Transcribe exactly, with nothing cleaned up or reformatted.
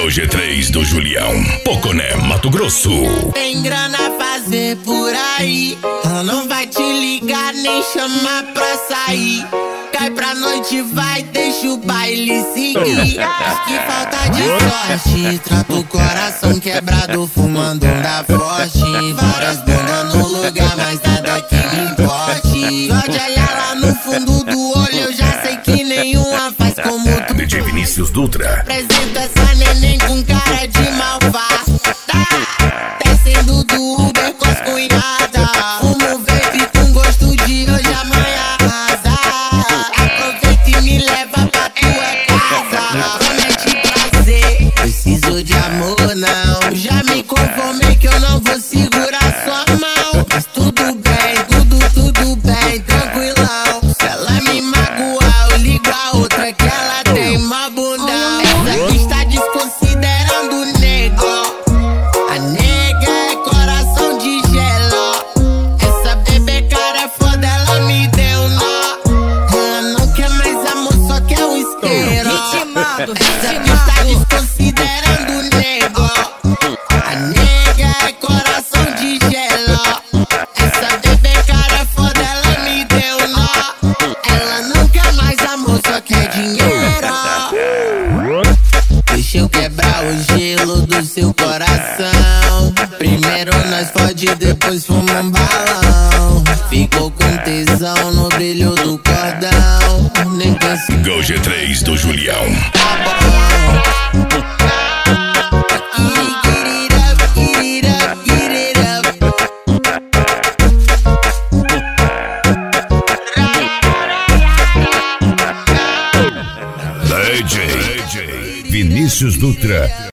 Go G três do Julião, Poconé, Mato Grosso. Tem grana a fazer por aí, ela não vai te ligar nem chamar pra sair. Cai pra noite, vai, deixa o baile seguir. Diz que falta de sorte, trata o coração quebrado, fumando um da forte. Várias bundas no lugar, mas nada que me importe. Só de olhar lá no fundo do olho, eu já sei que nenhuma faz como tu. D J Vinícius Dutra. Apresenta essa neném com cara de malvada, descendo do Uber com as cunhadas. Fumo vape com gosto de hoje, amanhã arrasa. Aproveita e me leva pra tua casa. Promete prazer, preciso de amor não. Já me conformei que eu não vou segurar sua mão. Mas tudo bem, tudo, tudo bem, tranquilão. Se ela me magoar, eu ligo a outra que ela tem mó bundão. Essa aqui está desconsiderando o nego. A nega é coração de gelo. Essa bebê cara é foda, ela me deu nó. Ela não quer mais amor, só quer o isqueiro. Ritmado, Essa aqui está desconsiderando o nego. A nega é coração de gelo. Essa bebê cara é foda, ela me deu nó. Ela não quer mais amor, só quer dinheiro. Deixa eu quebrar o gelo do seu coração. Primeiro nós fode, depois fuma um balão. Ficou com tesão no brilho do cordão. Nem pensa Go G três do Julião. D J Vinícius Dutra.